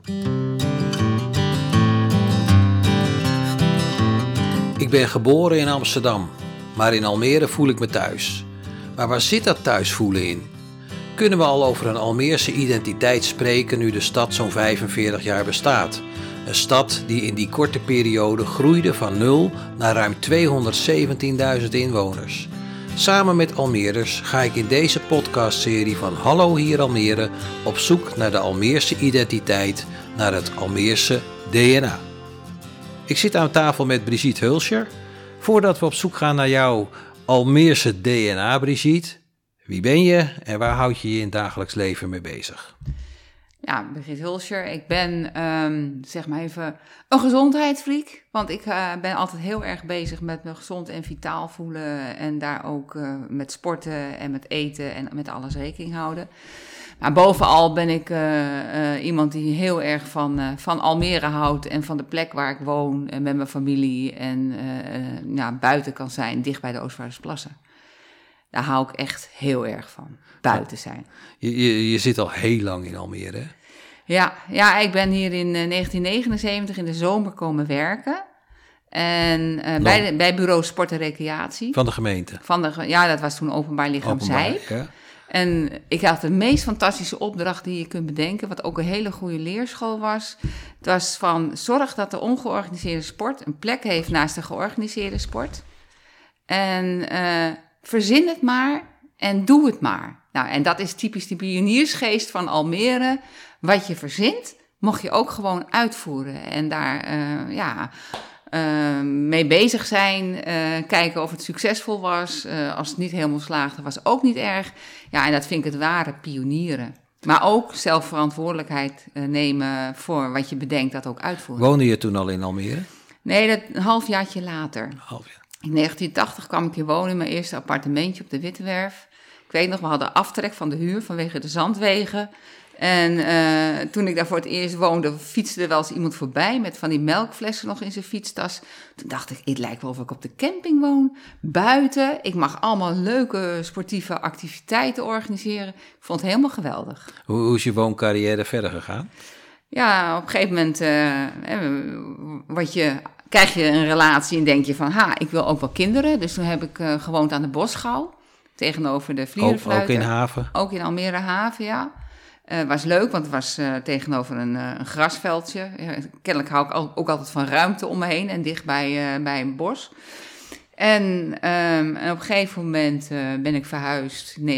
Ik ben geboren in Amsterdam, maar in Almere voel ik me thuis. Maar waar zit dat thuisvoelen in? Kunnen we al over een Almeerse identiteit spreken nu de stad zo'n 45 jaar bestaat? Een stad die in die korte periode groeide van 0 naar ruim 217.000 inwoners. Samen met Almeerders ga ik in deze podcastserie van Hallo hier Almere op zoek naar de Almeerse identiteit, naar het Almeerse DNA. Ik zit aan tafel met Brigitte Hulscher. Voordat we op zoek gaan naar jouw Almeerse DNA, Brigitte, wie ben je en waar houd je je in het dagelijks leven mee bezig? Ja, Brigitte Hulscher. Ik ben, zeg maar even, een gezondheidsfreak. Want ik ben altijd heel erg bezig met me gezond en vitaal voelen. En daar ook met sporten en met eten en met alles rekening houden. Maar bovenal ben ik iemand die heel erg van Almere houdt. En van de plek waar ik woon en met mijn familie. En buiten kan zijn, dicht bij de Oostvaardersplassen. Daar hou ik echt heel erg van, buiten zijn. Je zit al heel lang in Almere, hè? Ja, ik ben hier in 1979 in de zomer komen werken. En bij bureau Sport en Recreatie. Van de gemeente? Dat was toen Openbaar Lichaam Zeik. Ja. En ik had de meest fantastische opdracht die je kunt bedenken, wat ook een hele goede leerschool was. Het was van zorg dat de ongeorganiseerde sport een plek heeft naast de georganiseerde sport. En verzin het maar en doe het maar. Nou, en dat is typisch die pioniersgeest van Almere. Wat je verzint, mocht je ook gewoon uitvoeren. En daar mee bezig zijn. Kijken of het succesvol was. Als het niet helemaal slaagde, was ook niet erg. Ja, en dat vind ik het ware pionieren. Maar ook zelfverantwoordelijkheid nemen voor wat je bedenkt, dat ook uitvoeren. Woonde je toen al in Almere? Nee, dat een halfjaartje later. Halfjaar. In 1980 kwam ik hier wonen in mijn eerste appartementje op de Wittewerf. Ik weet nog, we hadden aftrek van de huur vanwege de zandwegen. En toen ik daar voor het eerst woonde, fietste er wel eens iemand voorbij met van die melkflessen nog in zijn fietstas. Toen dacht ik, het lijkt wel of ik op de camping woon. Buiten, ik mag allemaal leuke sportieve activiteiten organiseren. Ik vond het helemaal geweldig. Hoe is je wooncarrière verder gegaan? Ja, op een gegeven moment krijg je een relatie en denk je van, ik wil ook wel kinderen. Dus toen heb ik gewoond aan de Bosschouw, tegenover de Vlierenfluiter. Ook in Haven? Ook in Almere Haven, ja. Was leuk, want het was tegenover een grasveldje. Kennelijk hou ik ook altijd van ruimte om me heen en dicht bij een bos. En op een gegeven moment ben ik verhuisd in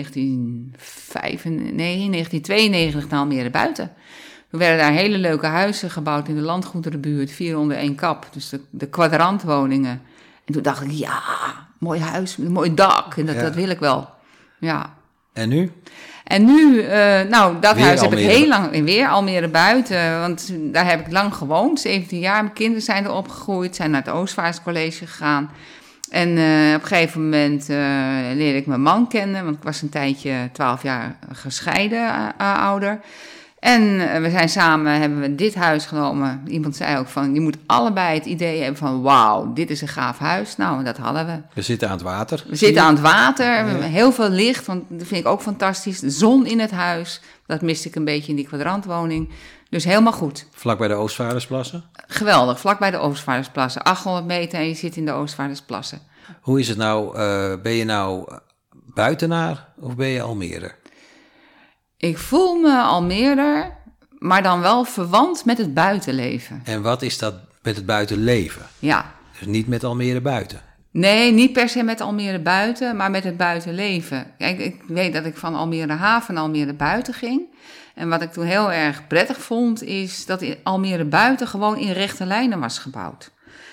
1992 naar Almere Buiten. Toen werden daar hele leuke huizen gebouwd in de landgoederenbuurt, 4 onder 1 kap. Dus de kwadrantwoningen. En toen dacht ik, ja, mooi huis met een mooi dak. En dat wil ik wel. Ja. En nu? En nu, dat weer huis heb Almere. ik heel lang, weer Almere Buiten, want daar heb ik lang gewoond, 17 jaar. Mijn kinderen zijn er opgegroeid, zijn naar het Oostvaarderscollege gegaan. En op een gegeven moment leerde ik mijn man kennen, want ik was een tijdje 12 jaar gescheiden ouder. En we zijn samen, hebben we dit huis genomen. Iemand zei ook van, je moet allebei het idee hebben van, wauw, dit is een gaaf huis. Nou, dat hadden we. We zitten aan het water. We zitten aan het water, heel veel licht, want dat vind ik ook fantastisch. De zon in het huis, dat miste ik een beetje in die kwadrantwoning. Dus helemaal goed. Vlak bij de Oostvaardersplassen? Geweldig, vlak bij de Oostvaardersplassen. 800 meter en je zit in de Oostvaardersplassen. Hoe is het nou, ben je nou buitenaar of ben je Almeerder? Ik voel me Almeerder, maar dan wel verwant met het buitenleven. En wat is dat met het buitenleven? Ja. Dus niet met Almere Buiten? Nee, niet per se met Almere Buiten, maar met het buitenleven. Kijk, ik weet dat ik van Almere Haven naar Almere Buiten ging. En wat ik toen heel erg prettig vond, is dat Almere Buiten gewoon in rechte lijnen was gebouwd.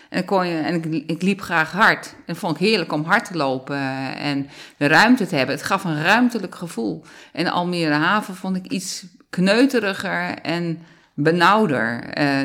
En ik liep graag hard. En vond ik heerlijk om hard te lopen en de ruimte te hebben. Het gaf een ruimtelijk gevoel. En Almere Haven vond ik iets kneuteriger en benauwder.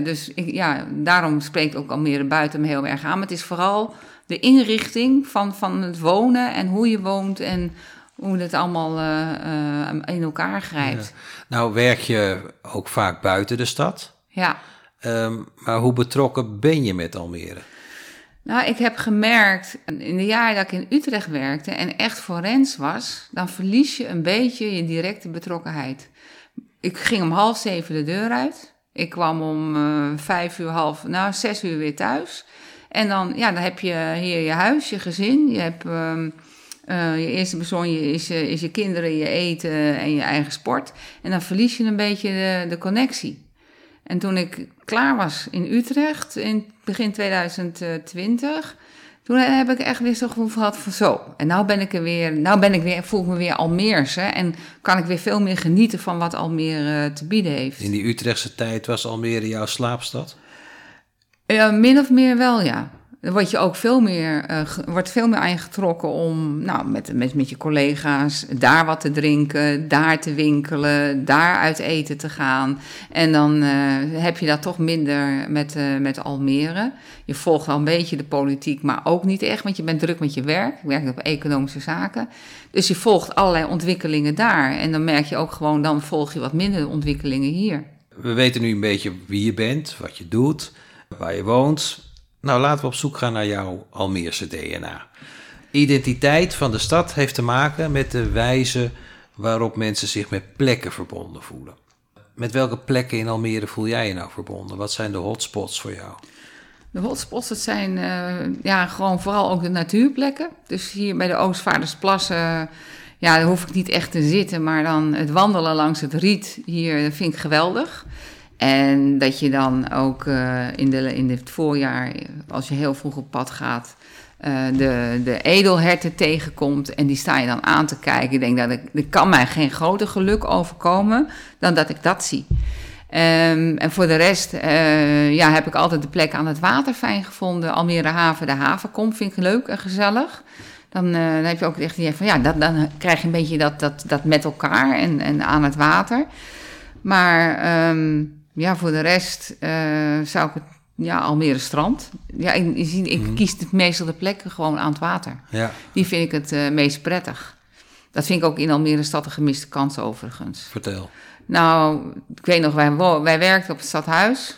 Daarom spreekt ook Almere Buiten me heel erg aan. Maar het is vooral de inrichting van het wonen en hoe je woont en hoe het allemaal in elkaar grijpt. Ja. Nou werk je ook vaak buiten de stad. Ja. Maar hoe betrokken ben je met Almere? Nou, ik heb gemerkt, in de jaren dat ik in Utrecht werkte en echt forens was, dan verlies je een beetje je directe betrokkenheid. Ik ging om 6:30 de deur uit Ik kwam om 6 uur weer thuis. En dan heb je hier je huis, je gezin. Je hebt je eerste persoon is je kinderen, je eten en je eigen sport. En dan verlies je een beetje de connectie. En toen ik klaar was in Utrecht, in begin 2020... Toen heb ik echt weer zo'n gevoel gehad van zo. En nou voel ik me weer Almeerse. En kan ik weer veel meer genieten van wat Almere te bieden heeft. In die Utrechtse tijd was Almere jouw slaapstad? Min of meer wel, ja. Dan wordt je ook wordt veel meer aan je getrokken om met je collega's daar wat te drinken, daar te winkelen, daar uit eten te gaan. En dan heb je dat toch minder met Almere. Je volgt wel een beetje de politiek, maar ook niet echt, want je bent druk met je werk. Je werkt op economische zaken. Dus je volgt allerlei ontwikkelingen daar. En dan merk je ook gewoon, dan volg je wat minder de ontwikkelingen hier. We weten nu een beetje wie je bent, wat je doet, waar je woont. Nou, laten we op zoek gaan naar jouw Almeerse DNA. Identiteit van de stad heeft te maken met de wijze waarop mensen zich met plekken verbonden voelen. Met welke plekken in Almere voel jij je nou verbonden? Wat zijn de hotspots voor jou? De hotspots, dat zijn gewoon vooral ook de natuurplekken. Dus hier bij de Oostvaardersplassen, daar hoef ik niet echt te zitten, maar dan het wandelen langs het riet hier, dat vind ik geweldig. En dat je dan ook in het voorjaar, als je heel vroeg op pad gaat, de edelherten tegenkomt en die sta je dan aan te kijken. Ik denk er kan mij geen groter geluk overkomen dan dat ik dat zie. En voor de rest heb ik altijd de plek aan het water fijn gevonden. Almere Haven, de havenkom vind ik leuk en gezellig. Dan heb je ook echt die van dan krijg je een beetje dat met elkaar en aan het water. Maar voor de rest zou ik het... Almere Strand. Ja, ik kies meestal de plekken gewoon aan het water. Ja. Die vind ik het meest prettig. Dat vind ik ook in Almere stad een gemiste kans overigens. Vertel. Nou, ik weet nog, wij werkten op het stadhuis.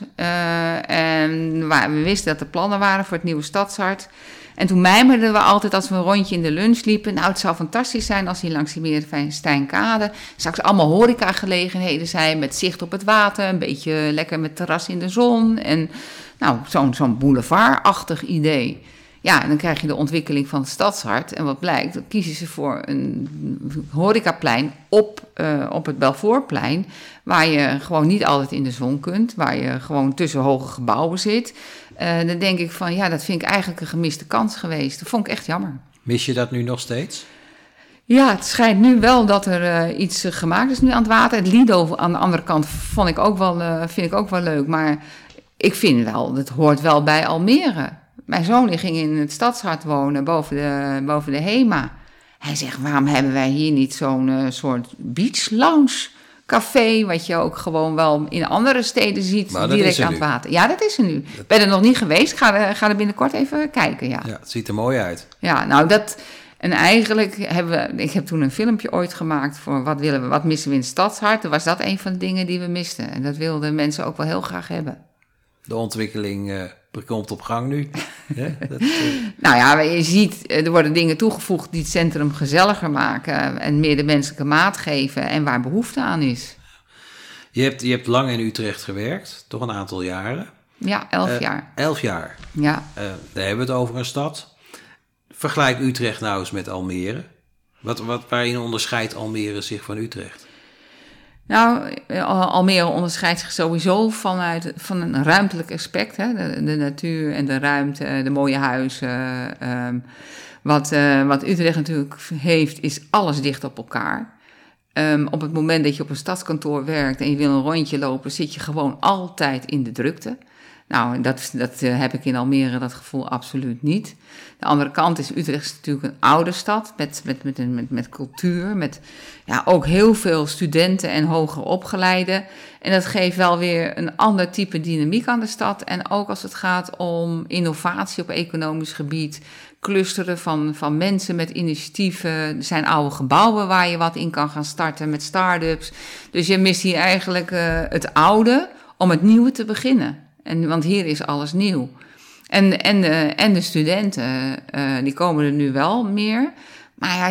En we wisten dat er plannen waren voor het nieuwe stadshart. En toen mijmerden we altijd als we een rondje in de lunch liepen. Nou, het zou fantastisch zijn als hier langs die Meerwijnsteinkade straks allemaal horecagelegenheden zijn met zicht op het water. Een beetje lekker met terras in de zon. En nou, zo'n boulevardachtig idee. Ja, en dan krijg je de ontwikkeling van het stadshart. En wat blijkt, dan kiezen ze voor een horecaplein op het Belvoorplein, waar je gewoon niet altijd in de zon kunt, waar je gewoon tussen hoge gebouwen zit. Dan denk ik van, dat vind ik eigenlijk een gemiste kans geweest. Dat vond ik echt jammer. Mis je dat nu nog steeds? Ja, het schijnt nu wel dat er iets gemaakt is nu aan het water. Het Lido aan de andere kant vind ik ook wel leuk. Maar ik vind wel, het hoort wel bij Almere. Mijn zoon die ging in het stadshart wonen, boven de Hema. Hij zegt, waarom hebben wij hier niet zo'n soort beach lounge café, wat je ook gewoon wel in andere steden ziet, direct aan het water. Ja, dat is er nu. Ik ben er nog niet geweest. Ik ga er binnenkort even kijken, ja. Ja, het ziet er mooi uit. Ja, nou en eigenlijk ik heb toen een filmpje ooit gemaakt voor wat missen we in het stadshart. Toen was dat een van de dingen die we misten. En dat wilden mensen ook wel heel graag hebben. De ontwikkeling komt op gang nu. Nou ja, je ziet, er worden dingen toegevoegd die het centrum gezelliger maken en meer de menselijke maat geven en waar behoefte aan is. Je hebt lang in Utrecht gewerkt, toch een aantal jaren? Ja, 11 jaar. 11 jaar. Ja. Daar hebben we het over een stad. Vergelijk Utrecht nou eens met Almere. Waarin onderscheidt Almere zich van Utrecht? Nou, Almere onderscheidt zich sowieso van een ruimtelijk aspect. Hè? De natuur en de ruimte, de mooie huizen. Wat Utrecht natuurlijk heeft, is alles dicht op elkaar. Op het moment dat je op een stadskantoor werkt en je wil een rondje lopen, zit je gewoon altijd in de drukte. Nou, dat heb ik in Almere, dat gevoel absoluut niet. De andere kant is Utrecht is natuurlijk een oude stad met cultuur, met ook heel veel studenten en hoger opgeleiden. En dat geeft wel weer een ander type dynamiek aan de stad. En ook als het gaat om innovatie op economisch gebied, clusteren van mensen met initiatieven. Er zijn oude gebouwen waar je wat in kan gaan starten met start-ups. Dus je mist hier eigenlijk het oude om het nieuwe te beginnen. Want hier is alles nieuw. En de studenten, die komen er nu wel meer. Maar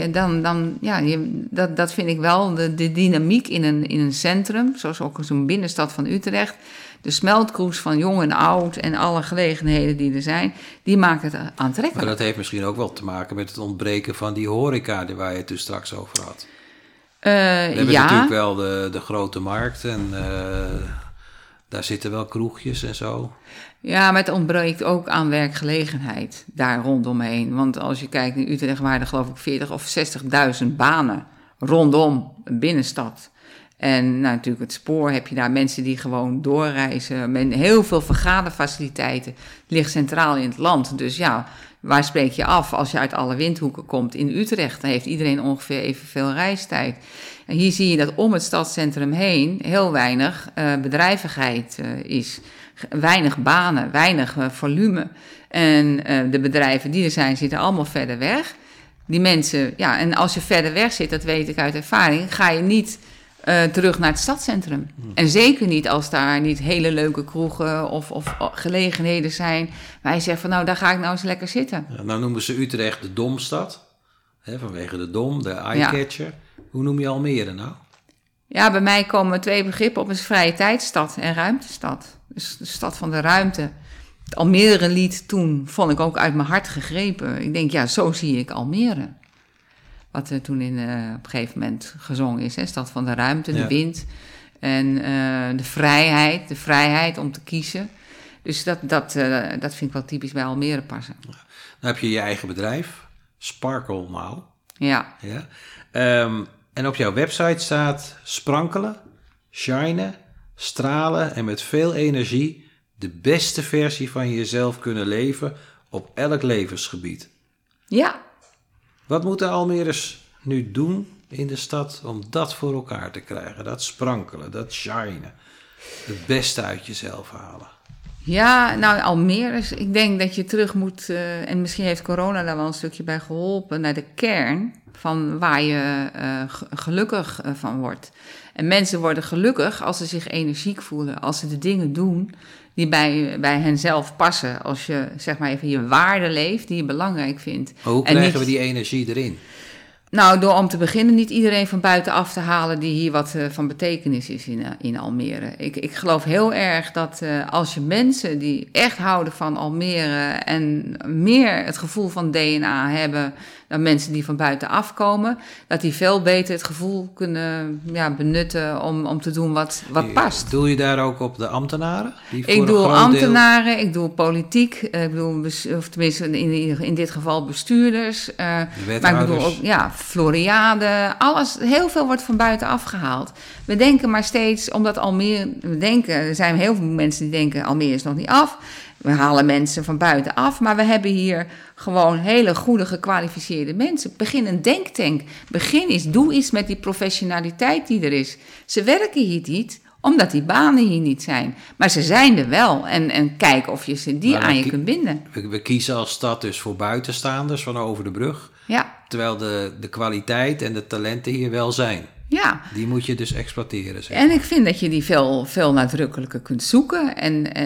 ja, dat vind ik wel, de dynamiek in een centrum, zoals ook zo'n binnenstad van Utrecht. De smeltkroes van jong en oud en alle gelegenheden die er zijn, die maakt het aantrekkelijk. Maar dat heeft misschien ook wel te maken met het ontbreken van die horeca waar je het dus straks over had. We hebben natuurlijk wel de grote markt en daar zitten wel kroegjes en zo. Ja, maar het ontbreekt ook aan werkgelegenheid daar rondomheen. Want als je kijkt in Utrecht waren er geloof ik 40 of 60.000 banen rondom een binnenstad. En natuurlijk het spoor heb je daar mensen die gewoon doorreizen. Met heel veel vergaderfaciliteiten ligt centraal in het land. Dus ja, waar spreek je af als je uit alle windhoeken komt? In Utrecht, dan heeft iedereen ongeveer evenveel reistijd. En hier zie je dat om het stadscentrum heen heel weinig bedrijvigheid is. Weinig banen, weinig volume. En de bedrijven die er zijn, zitten allemaal verder weg. Die mensen, ja, en als je verder weg zit, dat weet ik uit ervaring, ga je niet terug naar het stadscentrum. En zeker niet als daar niet hele leuke kroegen of gelegenheden zijn. Waar je zegt van nou, daar ga ik nou eens lekker zitten. Ja, nou noemen ze Utrecht de Domstad. Vanwege de Dom, de eyecatcher. Ja. Hoe noem je Almere nou? Ja, bij mij komen 2 begrippen op. Is vrije tijdstad en ruimtestad. Dus de stad van de ruimte. Het Almere-lied toen vond ik ook uit mijn hart gegrepen. Ik denk, ja, zo zie ik Almere. Wat er toen op een gegeven moment gezongen is. Hè? Stad van de ruimte, de wind en de vrijheid om te kiezen. Dus dat vind ik wel typisch bij Almere passen. Ja. Dan heb je je eigen bedrijf, Sparkle Now. Ja. En op jouw website staat sprankelen, shinen, stralen en met veel energie de beste versie van jezelf kunnen leven op elk levensgebied. Ja. Wat moeten Almeerders nu doen in de stad om dat voor elkaar te krijgen? Dat sprankelen, dat shinen, het beste uit jezelf halen. Ja, nou Almeerders, ik denk dat je terug moet, en misschien heeft corona daar wel een stukje bij geholpen, naar de kern van waar je gelukkig van wordt. En mensen worden gelukkig als ze zich energiek voelen, als ze de dingen doen die bij henzelf passen. Als je zeg maar even je waarde leeft die je belangrijk vindt. Maar hoe krijgen we die energie erin? Nou, door om te beginnen niet iedereen van buitenaf te halen die hier wat van betekenis is in Almere. Ik geloof heel erg dat als je mensen die echt houden van Almere en meer het gevoel van DNA hebben dan mensen die van buitenaf komen, dat die veel beter het gevoel kunnen benutten om te doen wat past. Doe je daar ook op de ambtenaren? Ik doe ambtenaren, ik doe politiek, ik bedoel, of tenminste in dit geval bestuurders. Maar ik bedoel ook, Floriade, alles, heel veel wordt van buitenaf gehaald. We denken maar steeds, omdat Almere, er zijn heel veel mensen die denken Almere is nog niet af. We halen mensen van buiten af, maar we hebben hier gewoon hele goede gekwalificeerde mensen. Begin een denktank. Doe iets met die professionaliteit die er is. Ze werken hier niet, omdat die banen hier niet zijn. Maar ze zijn er wel. En kijk of je ze aan je kunt binden. We kiezen als stad dus voor buitenstaanders van over de brug. Ja. Terwijl de kwaliteit en de talenten hier wel zijn. Ja. Die moet je dus exploiteren. Zeg. En ik vind dat je die veel nadrukkelijker kunt zoeken.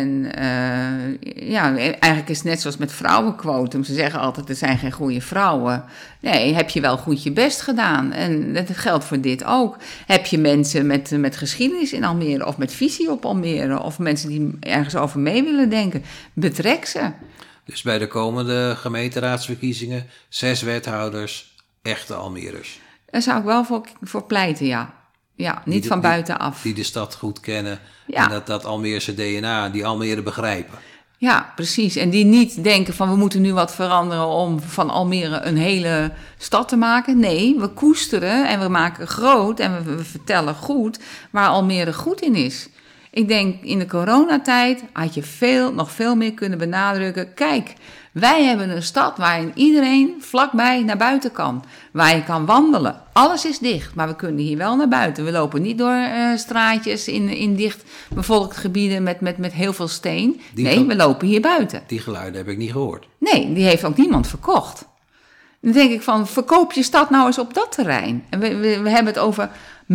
Eigenlijk is het net zoals met vrouwenquotum. Ze zeggen altijd, er zijn geen goede vrouwen. Nee, heb je wel goed je best gedaan. En dat geldt voor dit ook. Heb je mensen met geschiedenis in Almere of met visie op Almere, of mensen die ergens over mee willen denken, betrek ze. Dus bij de komende gemeenteraadsverkiezingen 6 wethouders, echte Almeerders. Daar zou ik wel voor pleiten, ja. Ja, niet van buitenaf. Die de stad goed kennen en dat Almeerse DNA, die Almere begrijpen. Ja, precies. En die niet denken van we moeten nu wat veranderen om van Almere een hele stad te maken. Nee, we koesteren en we maken groot en we vertellen goed waar Almere goed in is. Ik denk in de coronatijd had je nog veel meer kunnen benadrukken. Kijk, wij hebben een stad waarin iedereen vlakbij naar buiten kan. Waar je kan wandelen. Alles is dicht, maar we kunnen hier wel naar buiten. We lopen niet door straatjes in dicht bevolkte gebieden met heel veel steen. We lopen hier buiten. Die geluiden heb ik niet gehoord. Nee, die heeft ook niemand verkocht. Dan denk ik van, verkoop je stad nou eens op dat terrein. En we hebben het over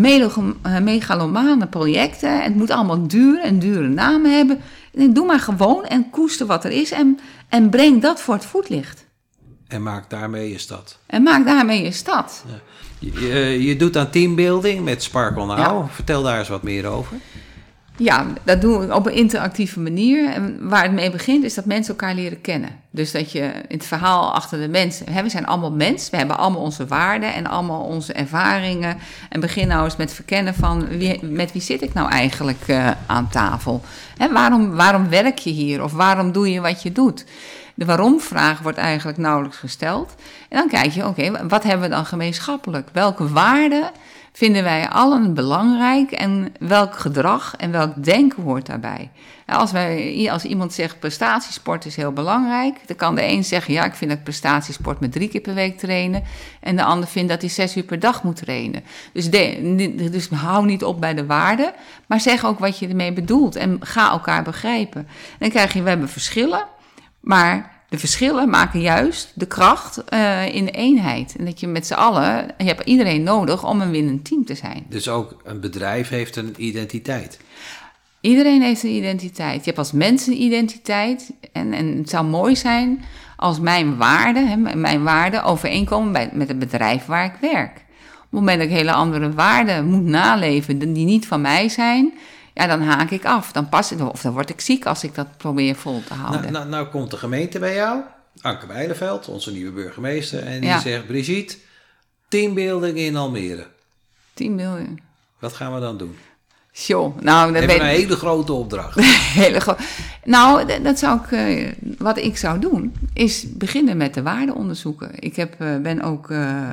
megalomane projecten. Het moet allemaal duur en dure namen hebben. Doe maar gewoon en koester wat er is en breng dat voor het voetlicht. En maak daarmee je stad. En maak daarmee je stad. Ja. Je doet aan teambuilding met Sparkle Now. Ja. Vertel daar eens wat meer over. Ja, dat doen we op een interactieve manier. En waar het mee begint is dat mensen elkaar leren kennen. Dus dat je in het verhaal achter de mensen... we zijn allemaal mens, we hebben allemaal onze waarden en allemaal onze ervaringen. En begin nou eens met verkennen van met wie zit ik nou eigenlijk aan tafel? Hè, waarom werk je hier of waarom doe je wat je doet? De waarom-vraag wordt eigenlijk nauwelijks gesteld. En dan kijk je, oké, wat hebben we dan gemeenschappelijk? Welke waarden vinden wij allen belangrijk en welk gedrag en welk denken hoort daarbij? Als iemand zegt prestatiesport is heel belangrijk, dan kan de een zeggen, ja, ik vind dat prestatiesport met 3 keer per week trainen en de ander vindt dat hij 6 uur per dag moet trainen. Dus hou niet op bij de waarden, maar zeg ook wat je ermee bedoelt en ga elkaar begrijpen. En dan krijg je, we hebben verschillen, maar de verschillen maken juist de kracht in de eenheid. En dat je met z'n allen, je hebt iedereen nodig om een winnend team te zijn. Dus ook een bedrijf heeft een identiteit. Iedereen heeft een identiteit. Je hebt als mens een identiteit. En het zou mooi zijn als mijn waarden overeenkomen met het bedrijf waar ik werk. Op het moment dat ik hele andere waarden moet naleven die niet van mij zijn, ja, dan haak ik af. Dan word ik ziek als ik dat probeer vol te houden. Nou komt de gemeente bij jou, Anke Bijleveld, onze nieuwe burgemeester, en die zegt, Brigitte, teambuilding in Almere. Teambuilding. Wat gaan we dan doen? Joh, nou, dat is een hele grote opdracht. Wat ik zou doen, is beginnen met de waarden onderzoeken. Ik ben ook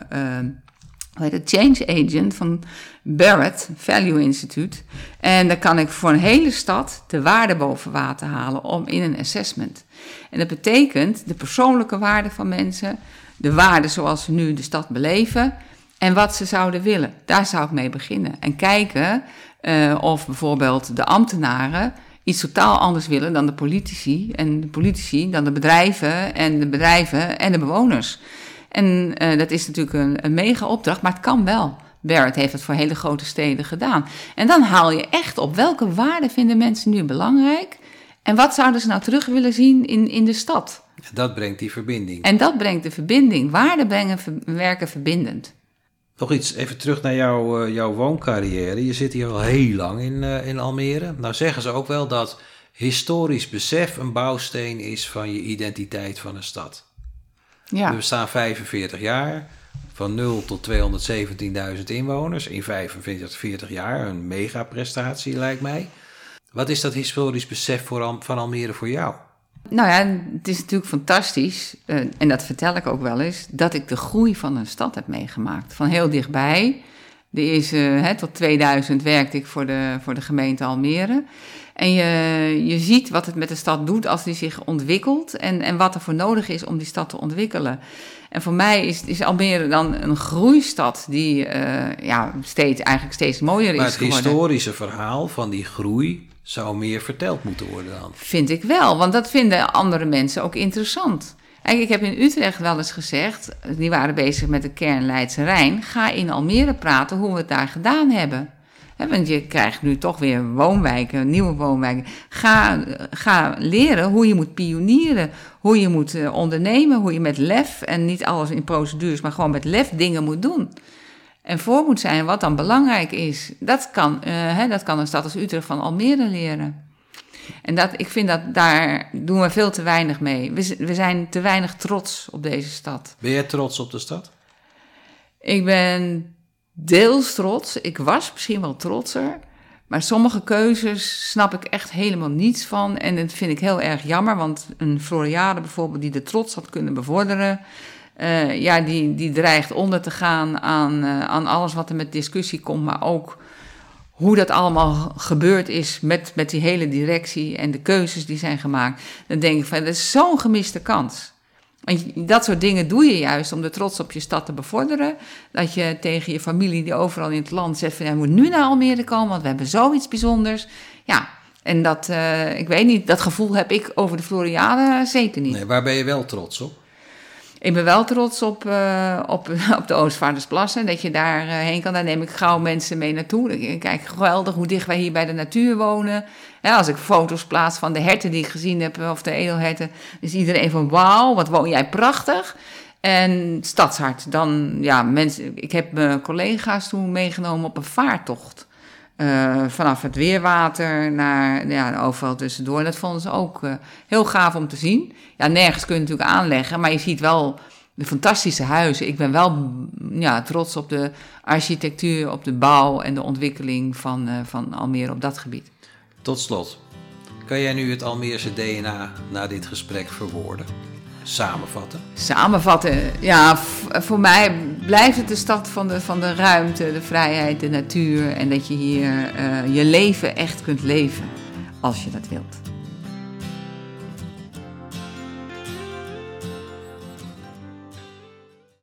change agent van Barrett Value Institute. En daar kan ik voor een hele stad de waarden boven water halen in een assessment. En dat betekent de persoonlijke waarden van mensen, de waarden zoals ze nu de stad beleven en wat ze zouden willen. Daar zou ik mee beginnen. En kijken of bijvoorbeeld de ambtenaren iets totaal anders willen dan de politici. En de politici dan de bedrijven en de bewoners. En dat is natuurlijk een mega opdracht, maar het kan wel. Barrett heeft het voor hele grote steden gedaan. En dan haal je echt op welke waarden vinden mensen nu belangrijk en wat zouden ze nou terug willen zien in de stad. Dat brengt die verbinding. En dat brengt de verbinding. Waarden werken verbindend. Nog iets, even terug naar jouw wooncarrière. Je zit hier al heel lang in Almere. Nou zeggen ze ook wel dat historisch besef een bouwsteen is van je identiteit van een stad. Ja. We bestaan 45 jaar, van 0 tot 217.000 inwoners in 45 jaar. Een megaprestatie lijkt mij. Wat is dat historisch besef van Almere voor jou? Nou ja, het is natuurlijk fantastisch, en dat vertel ik ook wel eens, dat ik de groei van een stad heb meegemaakt. Van heel dichtbij. Tot 2000 werkte ik voor de gemeente Almere. En je ziet wat het met de stad doet als die zich ontwikkelt en wat er voor nodig is om die stad te ontwikkelen. En voor mij is Almere dan een groeistad die steeds mooier is geworden. Maar het historische verhaal van die groei zou meer verteld moeten worden dan. Vind ik wel, want dat vinden andere mensen ook interessant. Ik heb in Utrecht wel eens gezegd, die waren bezig met de kern Leidse Rijn, ga in Almere praten hoe we het daar gedaan hebben. Want je krijgt nu toch weer woonwijken, nieuwe woonwijken. Ga leren hoe je moet pionieren, hoe je moet ondernemen, hoe je met lef, en niet alles in procedures, maar gewoon met lef dingen moet doen. En voor moet zijn wat dan belangrijk is. Dat kan een stad als Utrecht van Almere leren. En ik vind dat daar doen we veel te weinig mee. We zijn te weinig trots op deze stad. Ben jij trots op de stad? Ik ben deels trots. Ik was misschien wel trotser. Maar sommige keuzes snap ik echt helemaal niets van. En dat vind ik heel erg jammer. Want een Floriade bijvoorbeeld die de trots had kunnen bevorderen, die dreigt onder te gaan aan alles wat er met discussie komt. Maar ook hoe dat allemaal gebeurd is met die hele directie en de keuzes die zijn gemaakt. Dan denk ik van, dat is zo'n gemiste kans. En dat soort dingen doe je juist om de trots op je stad te bevorderen. Dat je tegen je familie die overal in het land zegt van, je moet nu naar Almere komen, want we hebben zoiets bijzonders. Ja, en dat, ik weet niet, dat gevoel heb ik over de Floriade zeker niet. Nee, waar ben je wel trots op? Ik ben wel trots op de Oostvaardersplassen. Dat je daar heen kan. Daar neem ik gauw mensen mee naartoe. Ik kijk geweldig hoe dicht wij hier bij de natuur wonen. Ja, als ik foto's plaats van de herten die ik gezien heb, of de edelherten, is iedereen van wauw, wat woon jij prachtig. En Stadshart, dan ja, mensen. Ik heb mijn collega's toen meegenomen op een vaartocht. Vanaf het Weerwater naar overal tussendoor. En dat vonden ze ook heel gaaf om te zien. Ja, nergens kun je natuurlijk aanleggen, maar je ziet wel de fantastische huizen. Ik ben wel trots op de architectuur, op de bouw en de ontwikkeling van Almere op dat gebied. Tot slot, kan jij nu het Almeerse DNA na dit gesprek verwoorden? Samenvatten, ja, voor mij blijft het de stad van de ruimte, de vrijheid, de natuur. En dat je hier je leven echt kunt leven als je dat wilt.